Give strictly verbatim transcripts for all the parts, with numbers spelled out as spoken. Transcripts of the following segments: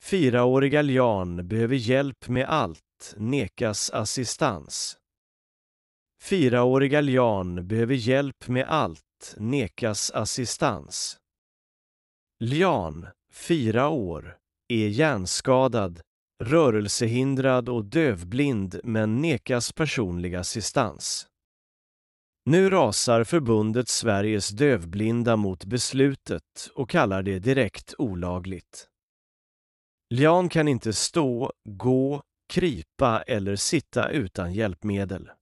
Fyraåriga Lian behöver hjälp med allt, nekas assistans. Fyraåriga Lian behöver hjälp med allt, nekas assistans. Lian, fyra år, är hjärnskadad, rörelsehindrad och dövblind men nekas personlig assistans. Nu rasar förbundet Sveriges dövblinda mot beslutet och kallar det direkt olagligt. Lian kan inte stå, gå, krypa eller sitta utan hjälpmedel.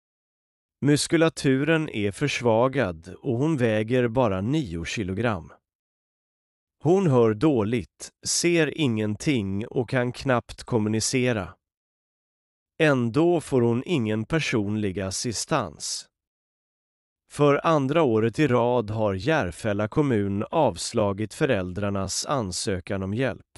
Muskulaturen är försvagad och hon väger bara nio kilogram. Hon hör dåligt, ser ingenting och kan knappt kommunicera. Ändå får hon ingen personlig assistans. För andra året i rad har Järfälla kommun avslagit föräldrarnas ansökan om hjälp.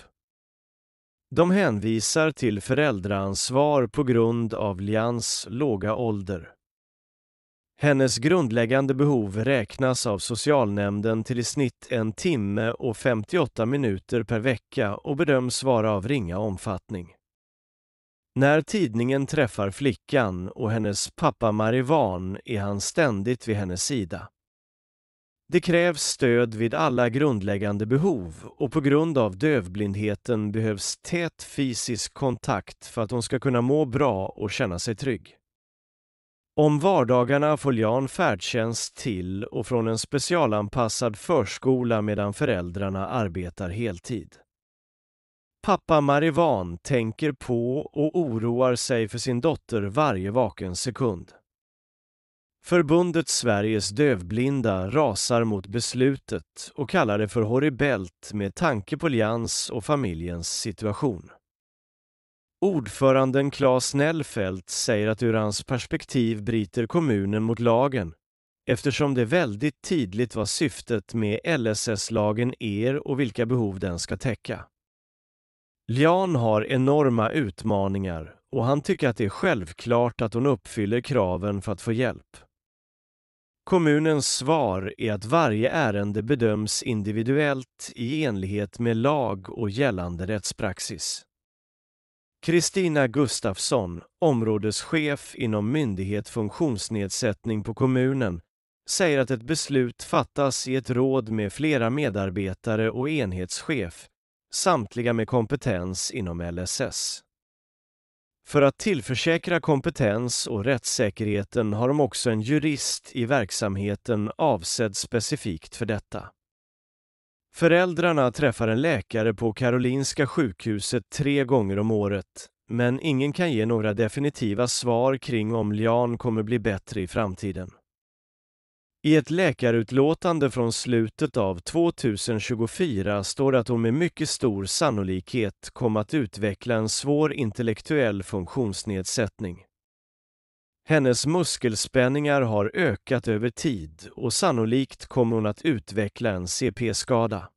De hänvisar till föräldraansvar på grund av Lians låga ålder. Hennes grundläggande behov räknas av socialnämnden till i snitt en timme och femtioåtta minuter per vecka och bedöms vara av ringa omfattning. När tidningen träffar flickan och hennes pappa Marivan är han ständigt vid hennes sida. Det krävs stöd vid alla grundläggande behov och på grund av dövblindheten behövs tät fysisk kontakt för att hon ska kunna må bra och känna sig trygg. Om vardagarna får Lian färdtjänst till och från en specialanpassad förskola medan föräldrarna arbetar heltid. Pappa Marivan tänker på och oroar sig för sin dotter varje vaken sekund. Förbundet Sveriges dövblinda rasar mot beslutet och kallar det för horribelt med tanke på Lians och familjens situation. Ordföranden Claes Nellfelt säger att ur hans perspektiv bryter kommunen mot lagen eftersom det väldigt tydligt var syftet med L S S-lagen är och vilka behov den ska täcka. Lian har enorma utmaningar och han tycker att det är självklart att hon uppfyller kraven för att få hjälp. Kommunens svar är att varje ärende bedöms individuellt i enlighet med lag och gällande rättspraxis. Kristina Gustafsson, områdeschef inom myndighet funktionsnedsättning på kommunen, säger att ett beslut fattas i ett råd med flera medarbetare och enhetschef, samtliga med kompetens inom L S S. För att tillförsäkra kompetens och rättssäkerheten har de också en jurist i verksamheten avsedd specifikt för detta. Föräldrarna träffar en läkare på Karolinska sjukhuset tre gånger om året, men ingen kan ge några definitiva svar kring om Lian kommer bli bättre i framtiden. I ett läkarutlåtande från slutet av tjugohundratjugofyra står det att hon med mycket stor sannolikhet kommer att utveckla en svår intellektuell funktionsnedsättning. Hennes muskelspänningar har ökat över tid och sannolikt kommer hon att utveckla en C P-skada.